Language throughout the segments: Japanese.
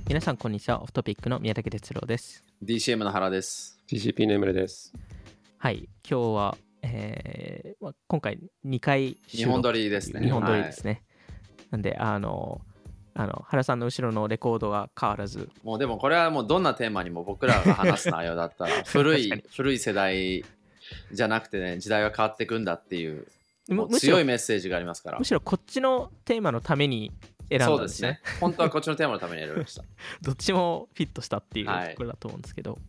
皆さんこんにちは。オフトピックの宮武哲郎です。 DCM の原です。 TCP のエムレです。 はい、今日は、今回2回日本撮りですね。 日本撮りですね、なんで原さんの後ろのレコードが変わらず、 もうでもこれはもうどんなテーマにも僕らが話す内容だったら古い世代じゃなくてね、時代は変わっていくんだっていうもう強いメッセージがありますから。 むしろこっちのテーマのために選んだんですね。 そうですね。本当はこっちのテーマのために選びましたどっちもフィットしたっていうところだと思うんですけど、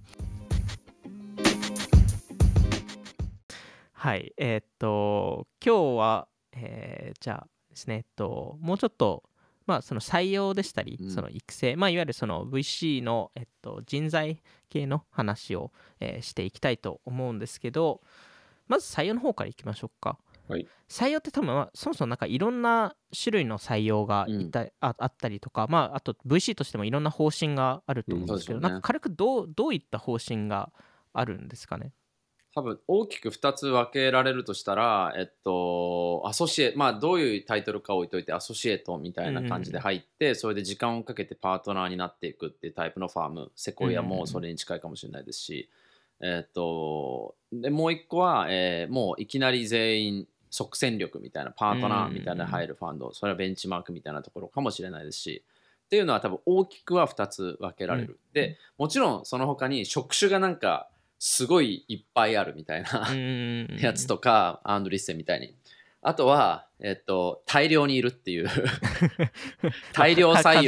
はい、今日は、じゃあですね、もうちょっとその採用でしたり、その育成、いわゆるその VC の、人材系の話を、していきたいと思うんですけど、まず採用の方からいきましょうか。 はい、 採用って多分、そもそもなんかいろんな種類の採用があったりとか、あと VC としてもいろんな方針があると思うんですけど、なんか軽くどういった方針があるんですかね。 多分大きく2つ分けられるとしたら、アソシエどういうタイトルか置いといてアソシエートみたいな感じで入って、それで時間をかけてパートナーになっていくっていうタイプのファーム、セコイアもそれに近いかもしれないですし、でもう一個は、もういきなり全員即戦力みたいなパートナーみたいな入るファンド、それはベンチマークみたいなところかもしれないですし、っていうのは多分大きくは2つ分けられる。でもちろんその他に職種がなんかすごいいっぱいあるみたいなやつとか、アンドリッセンみたいに、あとは、大量にいるっていう大量採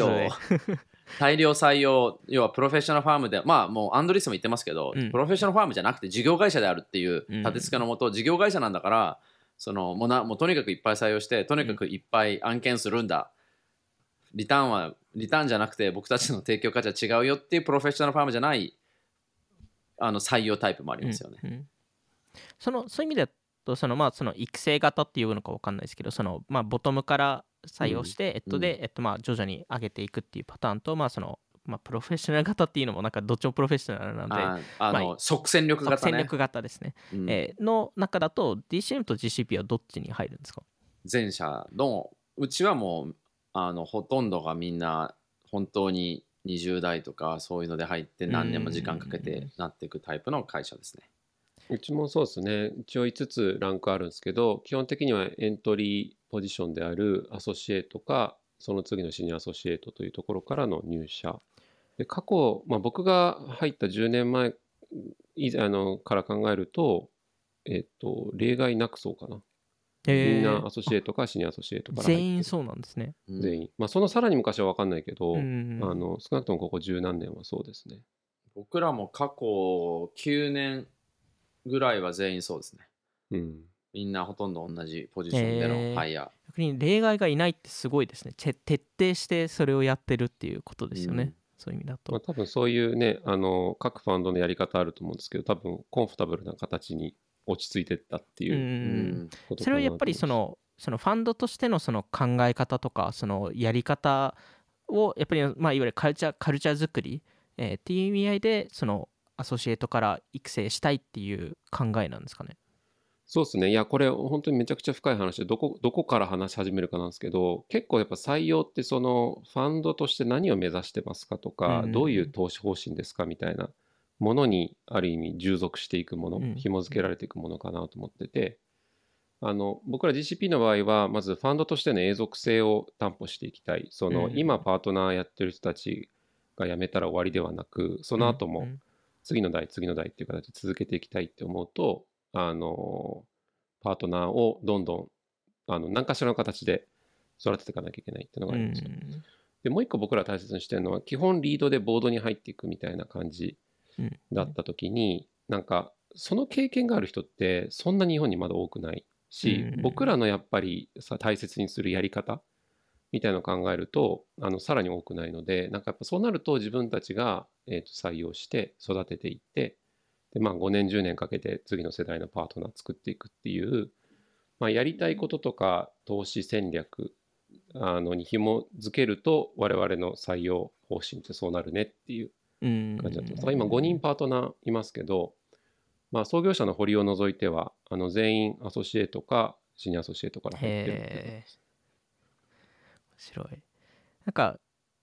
用要はプロフェッショナルファームで、もうアンドリッセンも言ってますけど、プロフェッショナルファームじゃなくて事業会社であるっていう立て付けのもと、事業会社なんだから、もうとにかくいっぱい採用してとにかくいっぱい案件するんだ、リターンじゃなくて僕たちの提供価値は違うよっていうプロフェッショナルファームじゃない採用タイプもありますよね。 そういう意味でその育成型っていうのか分かんないですけど、ボトムから採用して、で、徐々に上げていくっていうパターンと、プロフェッショナル型っていうのもなんかどっちもプロフェッショナルなんで、 即戦力型ですね、の中だと DCM と GCP はどっちに入るんですか？ 前者のうちはもうほとんどがみんな本当に20代とかそういうので入って何年も時間かけてなっていくタイプの会社ですね。 うちもそうですね。一応5つランクあるんですけど、基本的にはエントリーポジションであるアソシエイトかその次のシニアアソシエイトというところからの入社で、過去、僕が入った10年前から考えると、例外なくそうかな。みんなアソシエイトかシニアアソシエイトから入って全員そうなんですね。 全員。そのさらに昔は分かんないけど、少なくともここ十何年はそうですね。 僕らも過去9年ぐらいは全員そうですね。みんなほとんど同じポジションでのハイヤー。 逆に例外がいないってすごいですね。徹底してそれをやってるっていうことですよね。そういう意味だと。 多分そういうね、各ファンドのやり方あると思うんですけど、多分コンフォタブルな形に落ち着いてったっていうことかなと思います。 それはやっぱりそのファンドとしてのその考え方とかそのやり方をやっぱりいわゆるカルチャー作り、っていう意味合いでそのアソシエイトから育成したいっていう考えなんですかね。 そうですね。いや、これ本当にめちゃくちゃ深い話で、どこから話し始めるかなんですけど、結構やっぱ採用ってそのファンドとして何を目指してますかとか、どういう投資方針ですかみたいなものにある意味従属していくもの、紐付けられていくものかなと思ってて、僕ら GCP の場合はまずファンドとしての永続性を担保していきたい。今パートナーやってる人たちが辞めたら終わりではなく、その後も次の代っていう形で続けていきたいって思うと、パートナーをどんどん何かしらの形で育てていかなきゃいけないっていうのがありますよ。でもう一個僕ら大切にしてるのは、基本リードでボードに入っていくみたいな感じだった時に、なんかその経験がある人ってそんな日本にまだ多くないし、僕らのやっぱり大切にするやり方みたいなのを考えるとさらに多くないので、なんかやっぱそうなると自分たちが採用して育てていって、で5年10年かけて次の世代のパートナー作っていくっていう、やりたいこととか投資戦略に紐付けると我々の採用方針ってそうなるねっていう感じだと思います。今5人パートナーいますけど、創業者の堀を除いては全員アソシエイトかシニアアソシエイトから入ってるっていうことです。 面白い。なんか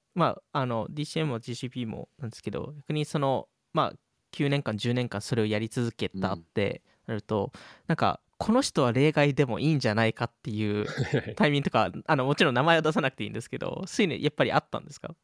DCM も GCP もなんですけど、逆に9年間10年間それをやり続けたってなると、なんかこの人は例外でもいいんじゃないかっていうタイミングとか、もちろん名前は出さなくていいんですけど、そういうのやっぱりあったんですか？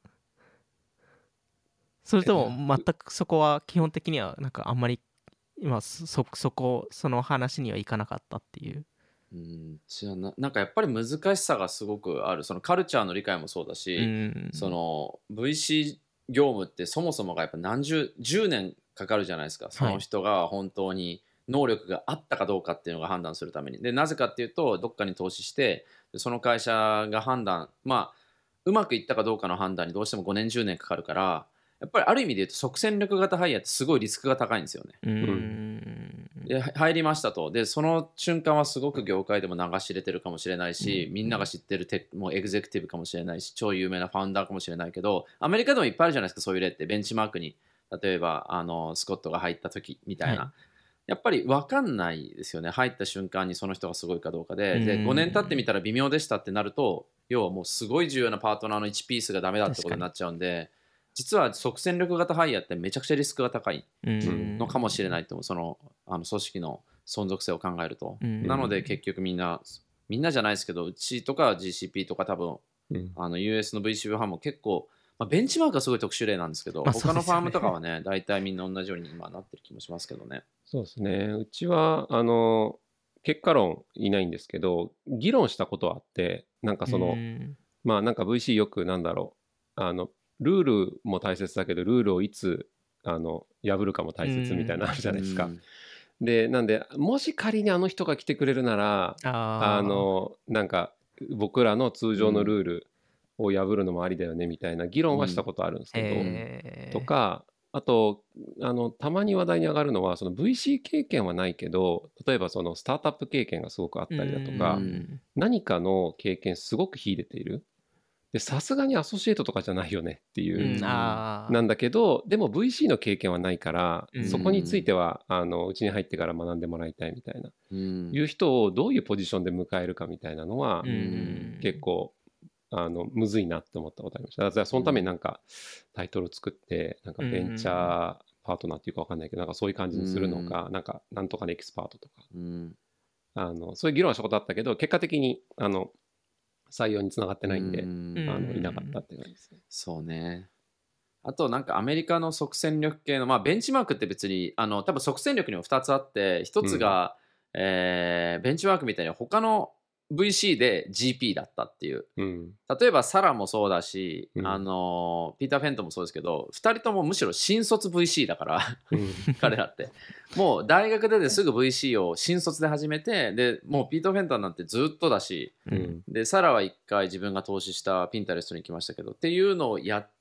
それとも全くそこは基本的にはなんかあんまり今その話にはいかなかったっていう。 じゃあなんかやっぱり難しさがすごくある。そのカルチャーの理解もそうだうし、 んその VC 業務ってそもそもがやっぱ10年かかるじゃないですか。その人が本当に能力があったかどうかっていうのが判断するために。で、なぜかっていうと、どっかに投資して、その会社が判断、うまくいったかどうかの判断にどうしても5年10年かかるから、やっぱりある意味で言うと即戦力型ハイヤーってすごいリスクが高いんですよね。で入りましたと。で、その瞬間はすごく業界でも流し入れてるかもしれないし、みんなが知ってるもうエグゼクティブかもしれないし、超有名なファウンダーかもしれないけど、アメリカでもいっぱいあるじゃないですか、そういう例って。ベンチマークに、例えばスコットが入った時みたいな。やっぱり分かんないですよね。入った瞬間にその人がすごいかどうかで。で、5年経ってみたら微妙でしたってなると、要はもうすごい重要なパートナーの1ピースがダメだってことになっちゃうんで、実は即戦力型ハイヤーってめちゃくちゃリスクが高いのかもしれないと思う。その組織の存続性を考えると。なので結局みんなじゃないですけど、うちとか GCP とか多分、US の VC ファンも結構、ベンチマークはすごい特殊例なんですけど、他のファームとかはね、大体みんな同じように今なってる気もしますけどね。 そうですね。うちは結果論いないんですけど、議論したことはあって、なんかなんか VC よくなんだろう、ルールも大切だけど、ルールをいつ破るかも大切みたいなのあるじゃないですか。で、なんで、もし仮にあの人が来てくれるなら、なんか僕らの通常のルールを破るのもありだよねみたいな議論はしたことあるんですけど、とか、あとたまに話題に上がるのは、その VC 経験はないけど、例えばそのスタートアップ経験がすごくあったりだとか、何かの経験すごく秀でている。で、さすがにアソシエイトとかじゃないよねっていう、なんだけど、でも VC の経験はないから、そこについてはうちに入ってから学んでもらいたいみたいな、いう人をどういうポジションで迎えるかみたいなのは、結構むずいなって思ったことありました。だからそのためになんかタイトルを作って、なんかベンチャーパートナーっていうか分かんないけど、なんかそういう感じにするのか、なんとかのエキスパートとか、そういう議論はしたことあったけど、結果的に採用につながってないんで、いなかったっていう感じですね。 そうね。あとなんかアメリカの即戦力系の、ベンチマークって別に多分即戦力にも2つあって、1つが、ベンチマークみたいに他の VC で GP だったっていう、例えばサラもそうだし、ピーター・フェントンもそうですけど、2人ともむしろ新卒 VC だから彼らってもう大学出てすぐ VC を新卒で始めて、でもうピーター・フェントンなんてずっとだし、でサラは1回自分が投資したピンタレストに行きましたけどっていうのをやって、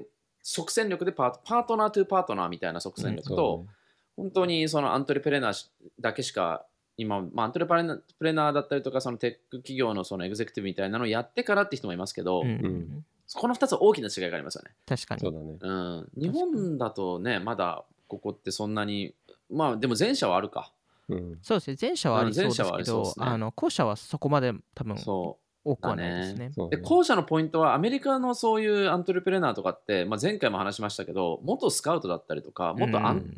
即戦力でパートナートゥパートナーみたいな即戦力と、本当にそのアントレプレナーだけしか今、アントレプレナーだったりとか、そのテック企業のそのエグゼクティブみたいなのをやってからって人もいますけど、この2つ大きな違いがありますよね。 確かに。 そうだね。 日本だとね、まだここってそんなに、でも前者はあるか。 そうですね、前者はありそうですけど、後者はそこまで多分多くはないですね。 で、後者のポイントは、アメリカのそういうアントレプレナーとかって、前回も話しましたけど、元スカウトだったりとか、元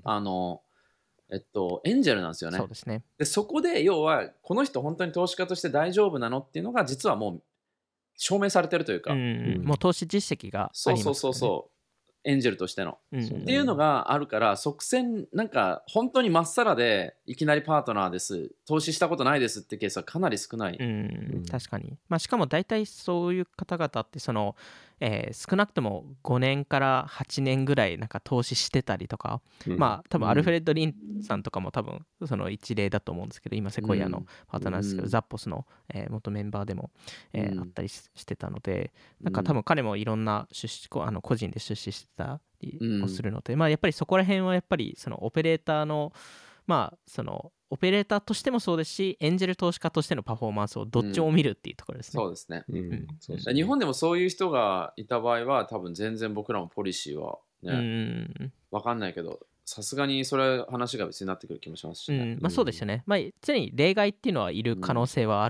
エンジェルなんですよね。 そうですね。 で、そこで要はこの人本当に投資家として大丈夫なのっていうのが実はもう証明されてるというか、 もう投資実績がありますからね。 そうエンジェルとしての、っていうのがあるから、即戦なんか本当にまっさらでいきなりパートナーです投資したことないですってケースはかなり少ない。 確かに。しかも大体そういう方々って少なくとも5年から8年ぐらいなんか投資してたりとか、多分アルフレッド・リンさんとかも多分その一例だと思うんですけど、今セコイアのパートナーですけど、ザッポスの元メンバーでもあったりしてたので、なんか多分彼もいろんな個人で出資してたりもするので、やっぱりそこら辺はやっぱりそのオペレーターのそのオペレーターとしてもそうですし、エンジェル投資家としてのパフォーマンスをどっちも見るっていうところですね。 そうですね。日本でもそういう人がいた場合は、多分全然僕らもポリシーはね、分かんないけど、さすがにそれ話が別になってくる気もしますしね。 そうですよね。常に例外っていうのはいる可能性はある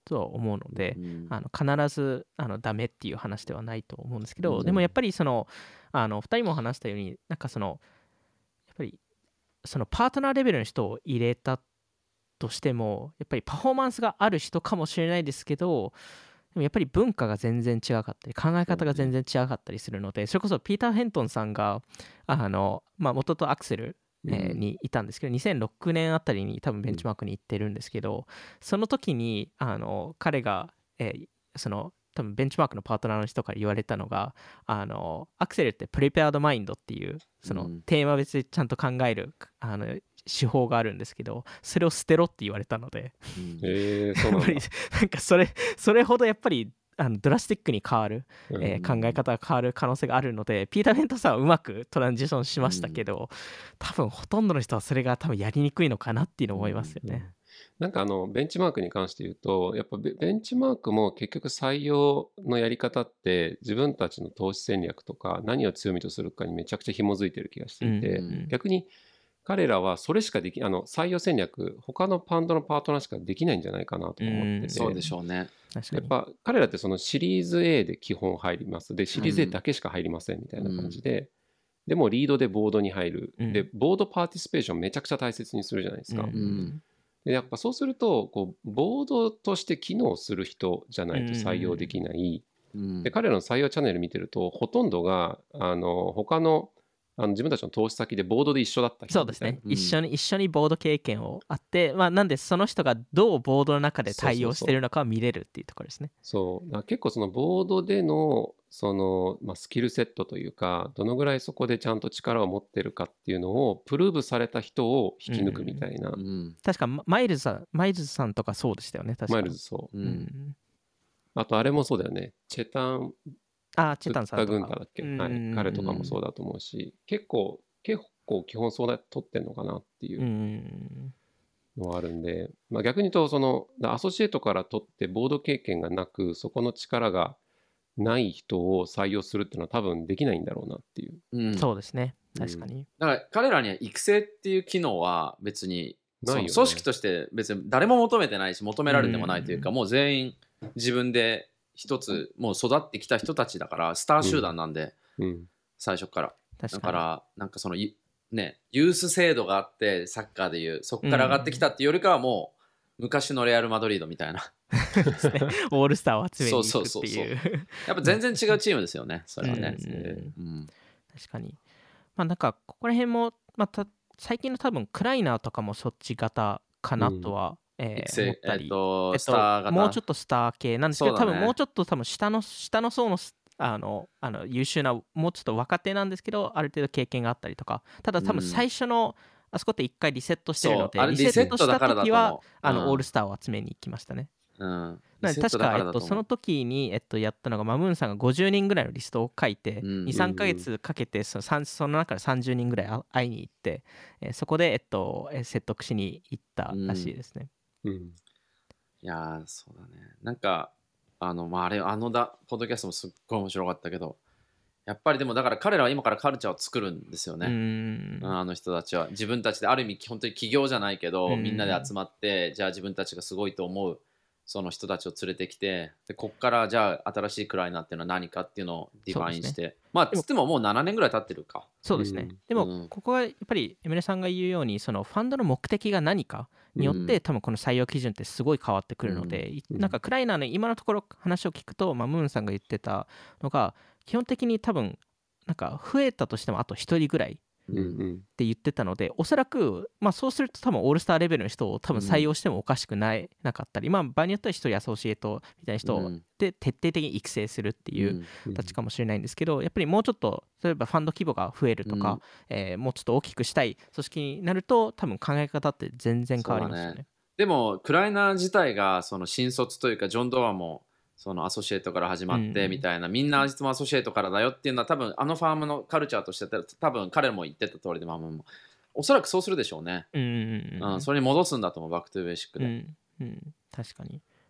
とは思うので、必ずダメっていう話ではないと思うんですけど、 うんでもやっぱり2人も話したように、なんかやっぱりパートナーレベルの人を入れたとしても、やっぱりパフォーマンスがある人かもしれないですけど、でもやっぱり文化が全然違かったり、考え方が全然違かったりするので、それこそピーター・ヘントンさんが元とアクセルにいたんですけど、2006年あたりに多分ベンチマークに行ってるんですけど、その時に彼が、多分ベンチマークのパートナーの人から言われたのが、アクセルってプレペアードマインドっていうテーマ別でちゃんと考える手法があるんですけど、それを捨てろって言われたので、 そうなんだ。 やっぱりなんかそれほどやっぱりドラスティックに変わる、考え方が変わる可能性があるので、ピーター・ベントさんはうまくトランジションしましたけど、多分ほとんどの人はそれが多分やりにくいのかなっていうのを思いますよね。 なんかベンチマークに関して言うと、やっぱベンチマークも結局採用のやり方って自分たちの投資戦略とか何を強みとするかにめちゃくちゃ紐づいてる気がしていて、逆に彼らはそれしかでき採用戦略他のファンドのパートナーしかできないんじゃないかなと思ってて、 そうでしょうね。 やっぱ彼らってそのシリーズ A で基本入りますで、シリーズ A だけしか入りませんみたいな感じで、でもリードでボードに入る、でボードパーティシペーションめちゃくちゃ大切にするじゃないですか。でやっぱそうするとボードとして機能する人じゃないと採用できない、で彼らの採用チャンネル見てるとほとんどが他の自分たちの投資先でボードで一緒だった人そうですね、一緒にボード経験をあって、なんでその人がどうボードの中で対応してるのかを見れるっていうところですね。 そうだから結構そのボードでのスキルセットというか、どのぐらいそこでちゃんと力を持ってるかっていうのをプルーブされた人を引き抜くみたいな、 確かマイルズさんとかそうでしたよね。確かマイルズそう、あとあれもそうだよね、チェタンチェタンさんとか軍太だっけ、彼とかもそうだと思うし、結構基本そうだ取ってんのかなっていうのはあるんで、逆に言うとアソシエイトから取ってボード経験がなく、そこの力がない人を採用するっていうのは多分できないんだろうなっていう、 そうですね、確かに。 だから彼らには育成っていう機能は別にないよね、 組織として別に誰も求めてないし求められてもないというか、もう全員自分で一つもう育ってきた人たちだから、スター集団なんで、最初から。だからなんかね、ユース制度があってサッカーでいうそこから上がってきたっていうよりかは、もう昔のレアル・マドリードみたいなオールスターを集めに行くっていうやっぱ全然違うチームですよね、それはね。 確かに。なんかここら辺も最近の多分クライナーとかもそっち型かなとは思ったり、 スター型、 もうちょっとスター系なんですけど、多分もうちょっと下の層の優秀なもうちょっと若手なんですけど、ある程度経験があったりとか、ただ多分最初のあそこって一回リセットしてるので、リセットした時はオールスターを集めに行きましたね。確か、その時に、やったのがマムーンさんが50人ぐらいのリストを書いて、23ヶ月かけてその中で30人ぐらい会いに行って、そこで、説得しに行ったらしいですね。 いやそうだね。なんかポッドキャストもすっごい面白かったけど、やっぱりでもだから彼らは今からカルチャーを作るんですよね。あの人たちは自分たちである意味本当に起業じゃないけど、みんなで集まって、じゃあ自分たちがすごいと思うその人たちを連れてきて、でこっからじゃあ新しいクライナーっていうのは何かっていうのをディファインして、つってももう7年ぐらい経ってるか。 そうですね。でもここはやっぱりエムレさんが言うように、そのファンドの目的が何かによって、多分この採用基準ってすごい変わってくるので、なんかクライナーの今のところ話を聞くと、ムーンさんが言ってたのが基本的に多分なんか増えたとしてもあと1人ぐらいって言ってたので、おそらく、そうすると多分オールスターレベルの人を多分採用してもおかしくなかったり、場合によっては1人アソシエイトみたいな人で徹底的に育成するっていう形かもしれないんですけど、やっぱりもうちょっと例えばファンド規模が増えるとか、もうちょっと大きくしたい組織になると多分考え方って全然変わりますよね。 でもクライナー自体がその新卒というか、ジョン・ドアもそのアソシエイトから始まってみたいな、みんな実もアソシエイトからだよっていうのは多分ファームのカルチャーとして多分彼も言ってた通りで、もおそらくそうするでしょうね。それに戻すんだと思う、バックトゥーベーシックで。 確かに。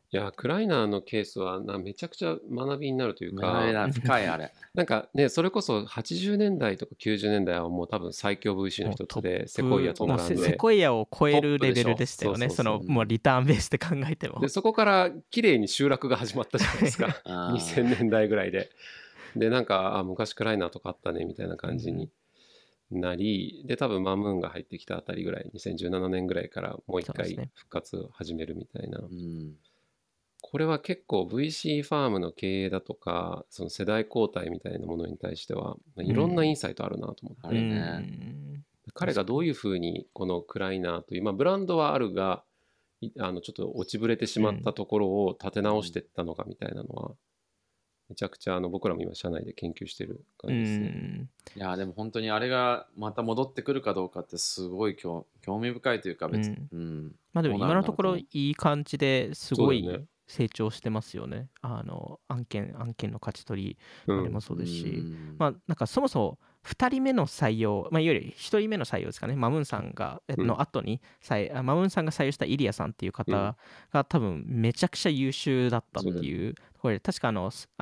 いや、クライナーのケースはめちゃくちゃ学びになるというか、 深いあれ。 なんかね、それこそ80年代とか90年代はもう多分最強 VC の一つで、セコイアともう並んで、 セコイアを超えるレベルトップでしょ。 でしたよね。 そうそうそうもうリターンベースで考えてもで、。そこから綺麗に集落が始まったじゃないですか。 あー 2000年代ぐらいで。で、なんか、昔クライナーとかあったねみたいな感じになり、で、多分マムーンが入ってきたあたりぐらい、2017年ぐらいからもう一回そうですね復活を始めるみたいな。 うんこれは結構 VC ファームの経営だとか、その世代交代みたいなものに対しては、いろんなインサイトあるなと思って、 あるね。 彼がどういうふうにこのクライナーという、ブランドはあるが、ちょっと落ちぶれてしまったところを立て直していったのかみたいなのは、めちゃくちゃ僕らも今社内で研究してる感じですね。 いやでも本当にあれがまた戻ってくるかどうかってすごい興味深いというか別に、 まあでも今のところどうなるんだろういい感じですごいそうだよね。 成長してますよね。案件の勝ち取りあれもそうですし、まあなんかそもそも2人目の採用、いわゆる1人目の採用ですかね、マムーンさんがの後にマムーンさんが採用したイリアさんっていう方が多分めちゃくちゃ優秀だったっていう、これ確か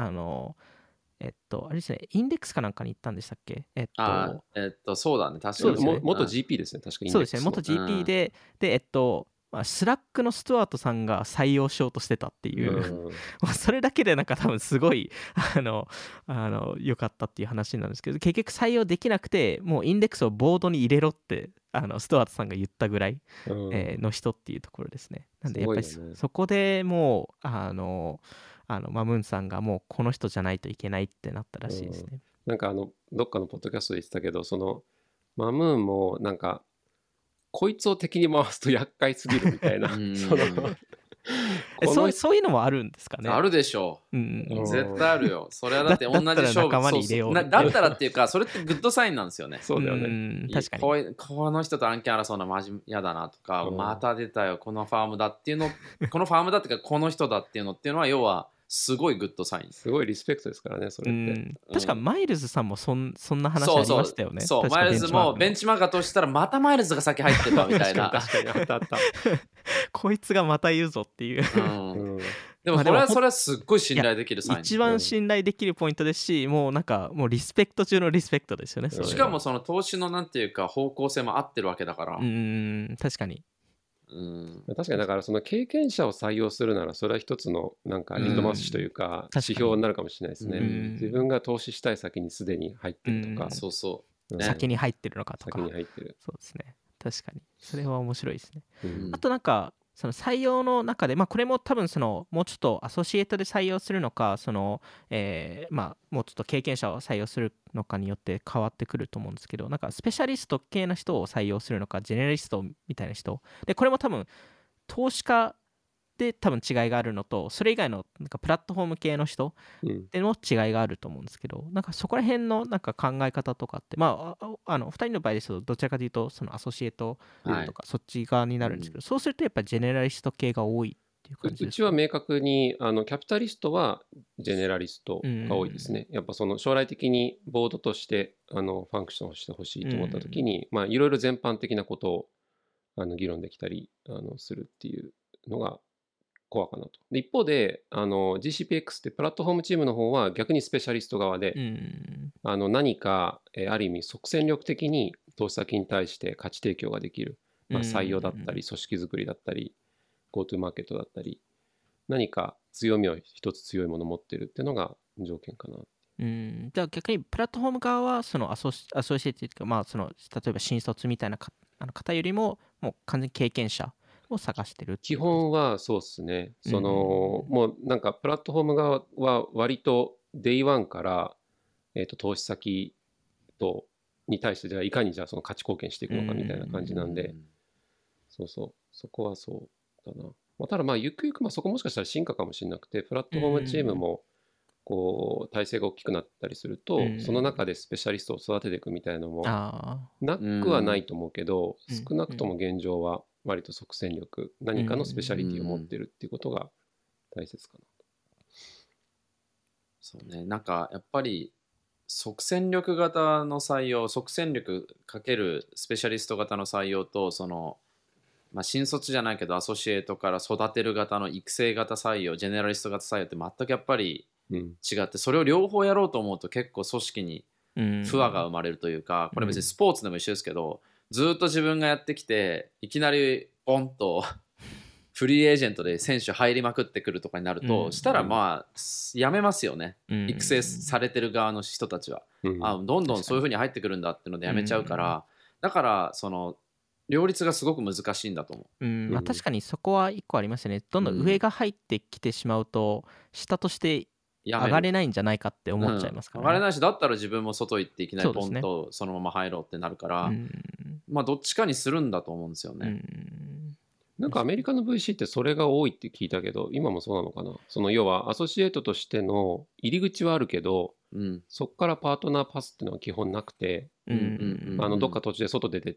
あれですね、インデックスかなんかに行ったんでしたっけ？ そうだね、確かにそうですね元 GP ですね、確かに。 そうですね、元 GP で、スラックのスチュワートさんが採用しようとしてたっていう、それだけでなんか多分すごい良かったっていう話なんですけど、結局採用できなくて、もうインデックスをボードに入れろってスチュワートさんが言ったぐらい、の人っていうところですね。なんでやっぱりそこでもうマムーンさんがもうこの人じゃないといけないってなったらしいですね。 なんかどっかのポッドキャストで言ってたけど、そのマムーンもなんかこいつを敵に回すと厄介すぎるみたいなそういうのもあるんですかね。 あるでしょう、絶対あるよ。それはだって同じ勝負だったらっていうか、それってグッドサインなんですよね。 そうだよね。 確かにこの人と案件争うのマジ嫌だなとか、また出たよこのファームだっていうのこのファームだっていうかこの人だっていうのは要はすごいグッドサイン。 すごいリスペクトですからね、それって。 確かマイルズさんもそんな話ありましたよね。 そう、マイルズもベンチマーカーとしたらまたマイルズが先入ってるわみたいな。 確かにあったあった。 こいつがまた言うぞっていう。 でもそれはすっごい信頼できるサイン。 一番信頼できるポイントですし、もうなんかもうリスペクト中のリスペクトですよね。 しかもその投資のなんていうか方向性も合ってるわけだから。 確かに。 確かにだからその経験者を採用するならそれは一つのなんかリトマス紙というか指標になるかもしれないですね。自分が投資したい先にすでに入ってるとか、 先に入ってるのかとか。 先に入ってる。 そうですね。確かにそれは面白いですね。あとなんかその採用の中で、これも多分もうちょっとアソシエイトで採用するのか、もうちょっと経験者を採用するのかによって変わってくると思うんですけど、なんかスペシャリスト系な人を採用するのか、ジェネラリストみたいな人で、これも多分投資家で多分違いがあるのと、それ以外のなんかプラットフォーム系の人での違いがあると思うんですけど、なんかそこら辺のなんか考え方とかって、2人の場合ですとどちらかというとそのアソシエイトとかそっち側になるんですけど、そうするとやっぱりジェネラリスト系が多いっていう感じですか？ うちは明確にキャピタリストはジェネラリストが多いですね。やっぱその将来的にボードとしてファンクションをしてほしいと思った時に、いろいろ全般的なことを議論できたりするっていうのがコアかなと。で一方でGCPX ってプラットフォームチームの方は逆にスペシャリスト側で、何かある意味即戦力的に投資先に対して価値提供ができる、採用だったり組織づくりだったり GoTo マーケットだったり何か強みを一つ強いものを持ってるっていうのが条件かな。 じゃあ逆にプラットフォーム側はそのアソシエイトというか、その例えば新卒みたいな方よりももう完全に経験者を探してる基本はそうですね。もうなんかプラットフォーム側は割と Day1 から、投資先に対してじゃあいかにじゃあその価値貢献していくのかみたいな感じなんで、そこはそうだな。ただゆくゆくそこもしかしたら進化かもしれなくて、プラットフォームチームもこう体制が大きくなったりすると、その中でスペシャリストを育てていくみたいなのもなくはないと思うけど、少なくとも現状は割と即戦力、何かのスペシャリティを持ってるっていうことが大切かな。 そうね、なんかやっぱり即戦力型の採用、即戦力かけるスペシャリスト型の採用とまあ、新卒じゃないけどアソシエイトから育てる型の育成型採用、ジェネラリスト型採用って全くやっぱりうん違って、それを両方やろうと思うと結構組織にうん不和が生まれるというか、これ別にスポーツでも一緒ですけど、ずっと自分がやってきていきなりボンとフリーエージェントで選手入りまくってくるとかになると、したらまあやめますよね、育成されてる側の人たちは、 うんどんどんそういう風に入ってくるんだっていうのでやめちゃうから、だからその両立がすごく難しいんだと思う。 まあ、確かにそこは一個ありますよね。どんどん上が入ってきてしまうと、下としてやめる上がれないんじゃないかって思っちゃいますからね。 上がれないし、だったら自分も外行っていきなりポンそうですねとそのまま入ろうってなるから、 うんまあどっちかにするんだと思うんですようね。 んなんかアメリカの VC ってそれが多いって聞いたけど、今もそうなのかな。その要はアソシエイトとしての入り口はあるけど、 うんそこからパートナーパスっていうのは基本なくて、どっか途中で外出てって、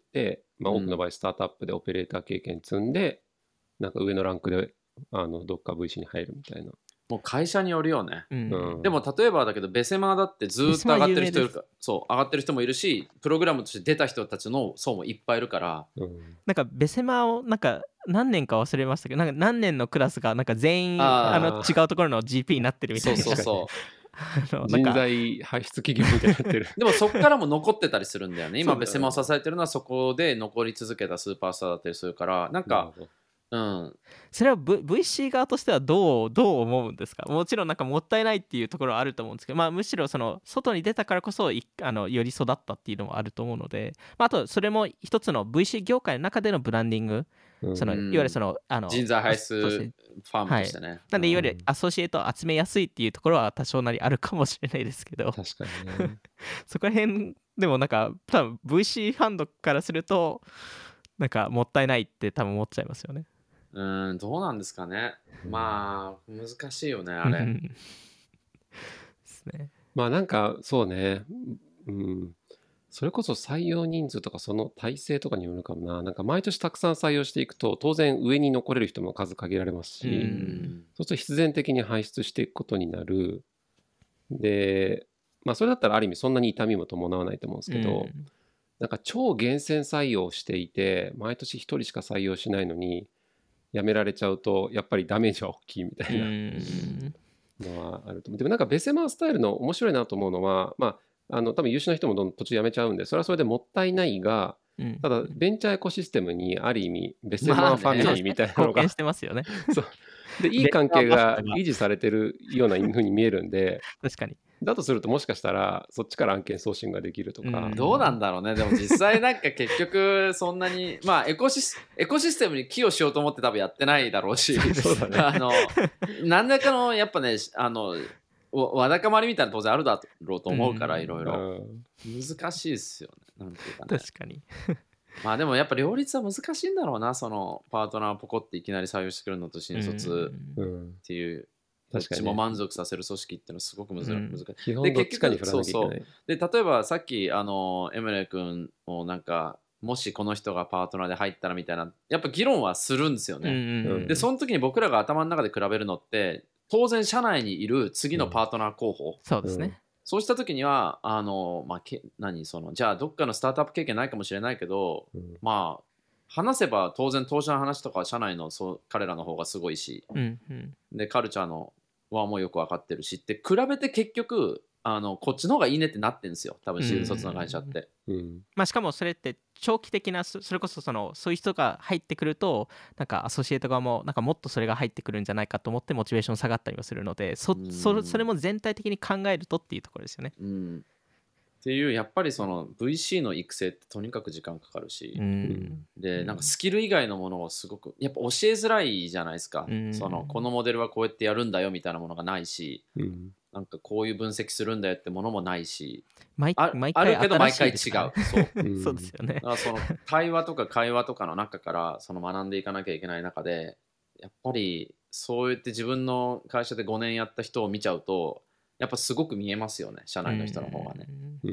まあ、多くの場合スタートアップでオペレーター経験積んで、なんか上のランクでどっか VC に入るみたいな。 もう会社によるよね。 うんでも例えばだけどベセマーだってずーっと上がってる人いるベセマー有名か、そう上がってる人もいるし、プログラムとして出た人たちの層もいっぱいいるから、 なんかベセマをなんか何年か忘れましたけど、なんか何年のクラスがなんか全員違うところの GP になってるみたいな。 そうそうそう人なんか材輩出企業みたいになってる。 でもそこからも残ってたりするんだよね。今そうだよねベセマを支えてるのはそこで残り続けたスーパースターだったりするから、なんかそれは、VC 側としてはどう思うんですか？もちろんなんかもったいないっていうところはあると思うんですけど、まあ、むしろその外に出たからこそより育ったっていうのもあると思うので、まあ、あとそれも一つの VC 業界の中でのブランディング、そのいわゆるその人材輩出そうですねファームとしてね。 なんでいわゆるアソシエイトを集めやすいっていうところは多少なりあるかもしれないですけど、 確かにね。 そこら辺でもなんか多分 VC ファンドからするとなんかもったいないって多分思っちゃいますよね。 どうなんですかね。まあ難しいよねあれ。 ですね。 まあなんかそうね、それこそ採用人数とかその体制とかによるかもな。なんか毎年たくさん採用していくと当然上に残れる人も数限られますし、そうすると必然的に輩出していくことになる。で、まあそれだったらある意味そんなに痛みも伴わないと思うんですけど、なんか超厳選採用していて毎年1人しか採用しないのに辞められちゃうとやっぱりダメージは大きいみたいなのはあると思う。でもなんかベセマースタイルの面白いなと思うのは、まあ多分優秀な人もどんどん途中辞めちゃうんでそれはそれでもったいないが、ただベンチャーエコシステムにある意味ベセマーファミリーみたいなのが、 貢献してますよね。 そうでいい関係が維持されてるような風に見えるんで確かにだとするともしかしたらそっちから案件送信ができるとか、 どうなんだろうね。でも実際なんか結局そんなにまあエコシステムに寄与しようと思って多分やってないだろうし、 そうだね何らかのやっぱねわだかまりみたいな当然あるだろうと思うから、いろいろ難しいですよね。なんていうかね。 確かに。 まあでもやっぱ両立は難しいんだろうな。そのパートナーポコっていきなり採用してくるのと新卒っていうどっちも満足させる組織っていうのはすごく難しい。 基本どっちかに振らなきゃいけない。 で例えばさっきエムレ君もなんかもしこの人がパートナーで入ったらみたいなやっぱ議論はするんですよね。でその時に僕らが頭の中で比べるのって当然社内にいる次のパートナー候補、 そうですね。 そうした時にはじゃあどっかのスタートアップ経験ないかもしれないけど、まあ話せば当然当社の話とか社内の彼らの方がすごいし、でカルチャーのはもうよく分かってるしって比べて結局こっちの方がいいねってなってんですよ多分新卒の会社って。 まあ、しかもそれって長期的なそれこそそういう人が入ってくるとなんかアソシエイト側もなんかもっとそれが入ってくるんじゃないかと思ってモチベーション下がったりもするのでそれも全体的に考えるとっていうところですよね。 っていうやっぱりその VC の育成ってとにかく時間かかるし、でなんかスキル以外のものをすごくやっぱ教えづらいじゃないですか。このモデルはこうやってやるんだよみたいなものがないし、なんかこういう分析するんだよってものもないし、あるけど毎回違う。 そうですよね。 だからその対話とか会話とかの中から学んでいかなきゃいけない中でやっぱりそうやって自分の会社で5年やった人を見ちゃうとやっぱすごく見えますよね社内の人の方がね。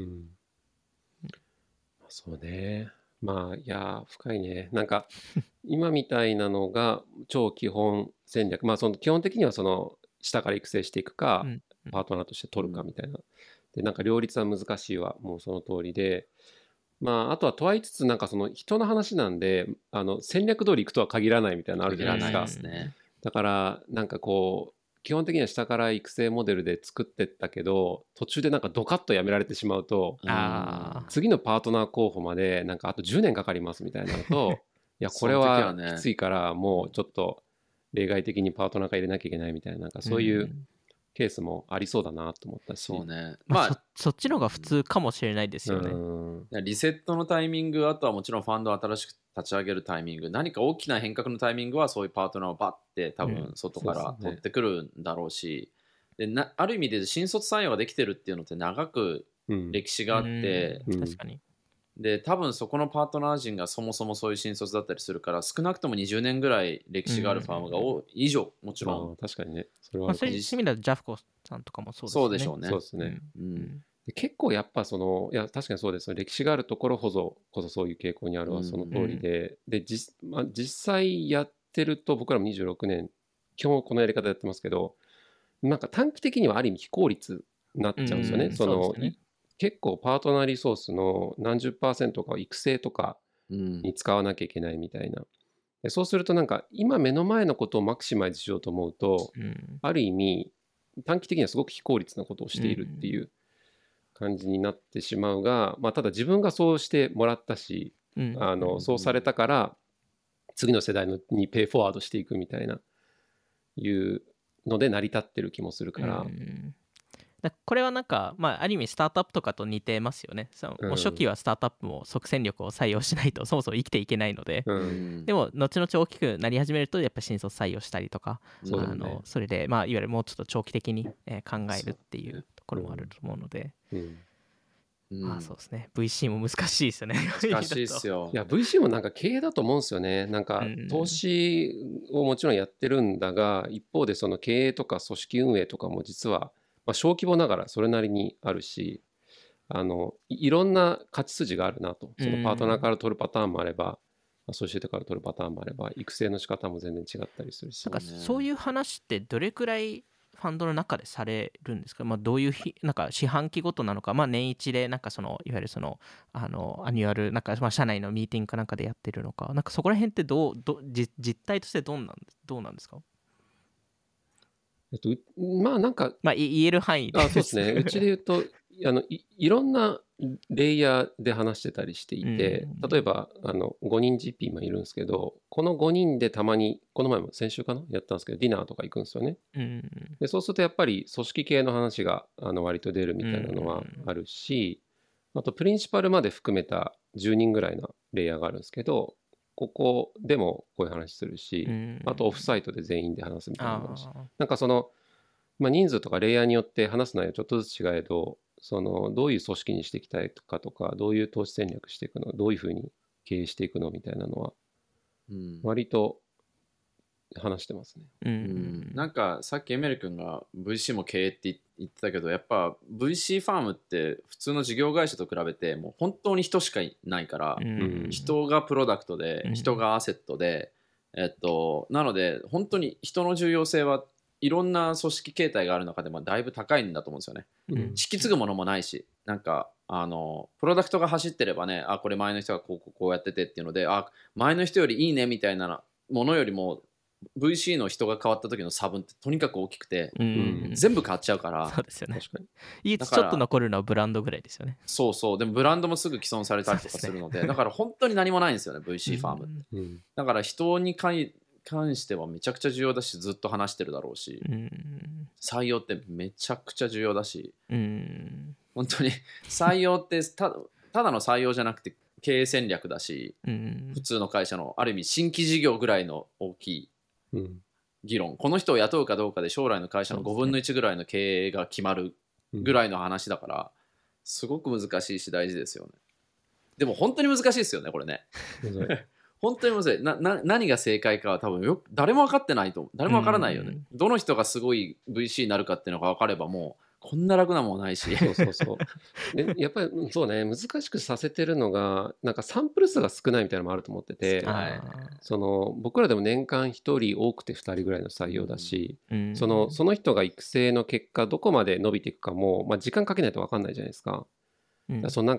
そうね。まあいや深いね。なんか今みたいなのが超基本戦略。まあその基本的にはその下から育成していくか、パートナーとして取るかみたいな。でなんか両立は難しいわもうその通りで。 あとはとは言いつつ、なんかその人の話なんで、戦略通り行くとは限らないみたいなのあるじゃないですか。 限らないですね。 だからなんかこう基本的には下から育成モデルで作ってったけど、途中でなんかドカッとやめられてしまうと、 ああ、 次のパートナー候補までなんかあと10年かかりますみたいなのと、いやこれその時ははねきついからもうちょっと例外的にパートナー化入れなきゃいけないみたいな、なんかそういうケースもありそうだなと思ったし。 そうね。 まあ、 まあ、 そっちの方が普通かもしれないですよね。 リセットのタイミング、あとはもちろんファンドを新しく立ち上げるタイミング、何か大きな変革のタイミングはそういうパートナーをバッて多分外から取ってくるんだろうし、である意味で新卒採用ができてるっていうのって長く歴史があって、 確かに。 で多分そこのパートナー陣がそもそもそういう新卒だったりするから、少なくとも20年ぐらい歴史があるファームが以上もちろん。 確かにね。それはまあ、そういう意味ではジャフコさんとかもそうですね。 そうでしょうね。 そうですね。 うんで結構やっぱその、いや確かにそうです。歴史があるところこそそういう傾向にあるはその通りで、で実際やってると、僕らも26年基本このやり方やってますけど、なんか短期的にはある意味非効率になっちゃうんですよね。 そうですね。 結構パートナーリソースの何十%かを育成とかに使わなきゃいけないみたいな。でそうするとなんか今目の前のことをマクシマイズしようと思うと、ある意味短期的にはすごく非効率なことをしているっていう感じになってしまうが、ただ自分がそうしてもらったし、そうされたから次の世代にペイフォワードしていくみたいないうので成り立ってる気もするから、 これはなんか、ある意味スタートアップとかと似てますよね。もう初期はスタートアップも即戦力を採用しないとそもそも生きていけないので、でも後々大きくなり始めるとやっぱ新卒採用したりとか、それでいわゆるもうちょっと長期的に考えるっていうところもあると思うので、そうですね。VC も難しいですよね。 難しいですよ。 いや VC もなんか経営だと思うんですよね。なんか投資をもちろんやってるんだが、一方でその経営とか組織運営とかも実は小規模ながらそれなりにあるし、いろんな勝ち筋があるなと。そのパートナーから取るパターンもあれば、アソシエイトから取るパターンもあれば、育成の仕方も全然違ったりするし。 なんかそういう話ってどれくらいファンドの中でされるんですか？どういうなんか四半期ごとなのか、年一でなんかいわゆるアニュアルなんか社内のミーティングかなんかでやってるのか、なんかそこら辺って実態としてどうなんですか？ なんか言える範囲で。 そうですね。うちで言うといろんなレイヤーで話してたりしていて、例えば5人 GP もいるんですけど、この5人でたまにこの前も先週かなやったんですけど、ディナーとか行くんですよね。でそうするとやっぱり組織系の話が割と出るみたいなのはあるし、あとプリンシパルまで含めた10人ぐらいのレイヤーがあるんですけど、ここでもこういう話するし、あとオフサイトで全員で話すみたいなのもあるし、なんかその人数とかレイヤーによって話す内容ちょっとずつ違えど、どういう組織にしていきたいかとか、どういう投資戦略していくの、どういうふうに経営していくのみたいなのは割と話してますね。 なんかさっきエメル君が VC も経営って言ってたけど、やっぱ VC ファームって普通の事業会社と比べてもう本当に人しかいないから、人がプロダクトで人がアセットで、なので本当に人の重要性はいろんな組織形態がある中でもだいぶ高いんだと思うんですよね。引き継ぐものもないし、なんかプロダクトが走ってればね、これ前の人がこうやっててっていうので、前の人よりいいねみたいなものよりも VC の人が変わった時の差分ってとにかく大きくて、全部変わっちゃうから。 そうですよね。 確かに唯一ちょっと残るのはブランドぐらいですよね。 そうでもブランドもすぐ既存されたりとかするので、だから本当に何もないんですよね VC ファームって。だから人に関してはめちゃくちゃ重要だし、ずっと話してるだろうし、採用ってめちゃくちゃ重要だし、本当に採用ってただの採用じゃなくて経営戦略だし、普通の会社のある意味新規事業ぐらいの大きい議論、この人を雇うかどうかで将来の会社の5分の1ぐらいの経営が決まるぐらいの話だから、すごく難しいし大事ですよね。でも本当に難しいですよねこれね。本当に難しい。何が正解かは多分誰も分かってないと思う。誰も分からないよね。どの人がすごい VC になるかっていうのが分かればもうこんな楽なもんないし。 でやっぱりそうね、難しくさせてるのがなんかサンプル数が少ないみたいなのもあると思ってて、僕らでも年間1人多くて2人ぐらいの採用だし、その人が育成の結果どこまで伸びていくかも、時間かけないと分かんないじゃないですか。なんか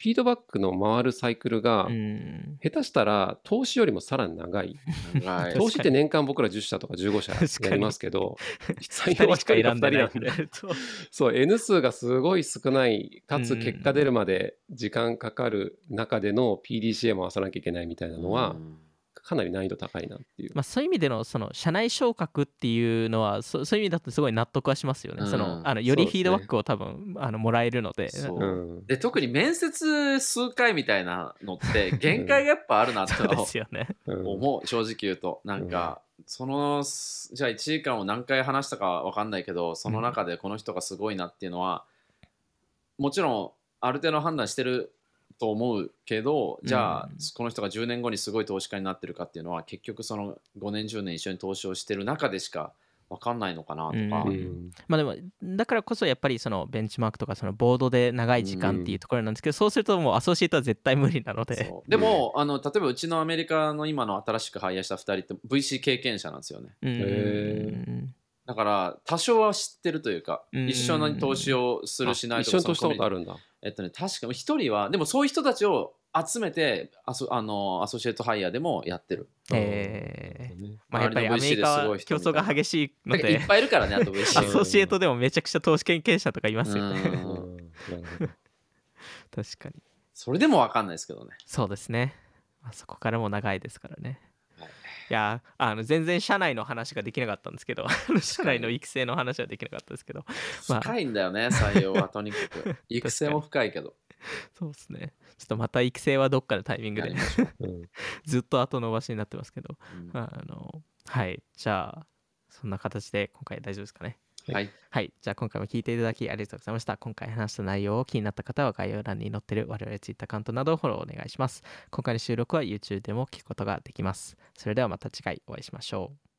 フィードバックの回るサイクルがうん下手したら投資よりもさらに長い。 はい投資って年間僕ら10社とか15社確かにやりますけど、採 2 用は1 人しか人か2 選んでない人なんで、 そうそう N 数がすごい少ないかつうん結果出るまで時間かかる中での PDCA 回さなきゃいけないみたいなのはかなり難易度高いなっていう。 まあ、そういう意味でのその社内昇格っていうのはそういう意味だとすごい納得はしますよね。よりフィードバックを多分もらえるので。 そううんで特に面接数回みたいなのって限界がやっぱあるなとそうですよね。 うん思う、正直言うと。なんか、じゃあ1時間を何回話したか分かんないけど、その中でこの人がすごいなっていうのは、もちろんある程度判断してると思うけど、じゃあこの人が10年後にすごい投資家になってるかっていうのは結局その5年10年一緒に投資をしてる中でしか分かんないのかなとか、 うんまあでもだからこそやっぱりそのベンチマークとかそのボードで長い時間っていうところなんですけど、そうするともうアソシエイトは絶対無理なので。 そうでも例えばうちのアメリカの今の新しくハイヤーした2人って VC 経験者なんですよね。 へだから多少は知ってるというか、 うん一緒に投資をするしないとか、 一緒に投資したことあるんだ。 確かに一人はでもそういう人たちを集めてアソシエイトハイヤーでもやってる。 まあやっぱりアメリカは競争が激しいのだからいでっぱいいるからね、あと VC アソシエイトでもめちゃくちゃ投資経験者とかいますよね。 なるほど確かにそれでも分かんないですけどね。 そうですね。まあそこからも長いですからね。 はいいや全然社内の話ができなかったんですけど社内の育成の話はできなかったですけど、まあ深いんだよね、採用はとにかく。育成も深いけど。 そうですね。ちょっとまた育成はどっかのタイミングでやりましょう。 うんずっと後伸ばしになってますけど、 うんはいじゃあそんな形で今回大丈夫ですかね。 はい。 はいじゃあ今回も聞いていただきありがとうございました。今回話した内容を気になった方は概要欄に載ってる我々ツイッターアカウントなどをフォローお願いします。今回の収録は YouTube でも聞くことができます。それではまた次回お会いしましょう。